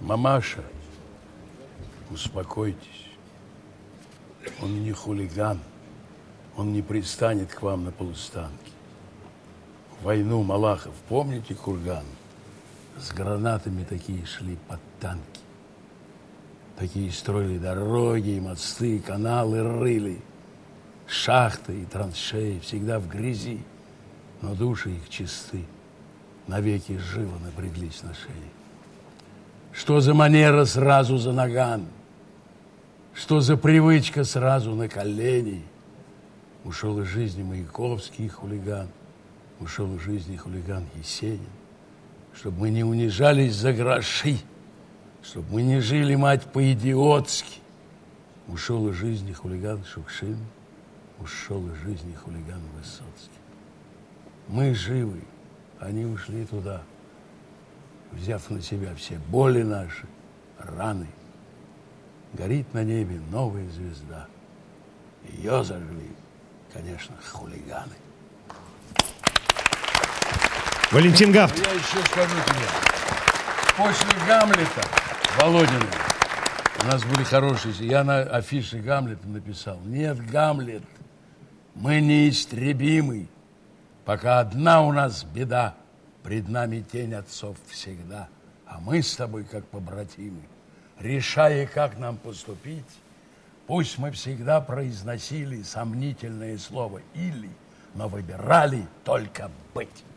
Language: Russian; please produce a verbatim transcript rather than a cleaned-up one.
Мамаша, успокойтесь. Он не хулиган. Он не пристанет к вам на полустанке. В войну Малахов, помните курган? С гранатами такие шли под танки. Такие строили дороги, и мосты, и каналы рыли. Шахты и траншеи всегда в грязи. Но души их чисты. Навеки живо напряглись на шее. Что за манера сразу за наган? Что за привычка сразу на колени? Ушел из жизни Маяковский хулиган. Ушел из жизни хулиган Есенин. Чтобы мы не унижались за гроши. Чтобы мы не жили, мать, по-идиотски. Ушел из жизни хулиган Шукшин. Ушел из жизни хулиган Высоцкий. Мы живы. Они ушли туда, взяв на себя все боли наши, раны. Горит на небе новая звезда. Ее зажгли, конечно, хулиганы. Валентин Гафт. Я еще скажу тебе. После Гамлета, Володина, у нас были хорошие... Я на афише Гамлета написал. Нет, Гамлет, мы неистребимы. Пока одна у нас беда, пред нами тень отцов всегда, а мы с тобой, как побратимы, решая, как нам поступить, пусть мы всегда произносили сомнительное слово «или», но выбирали только быть.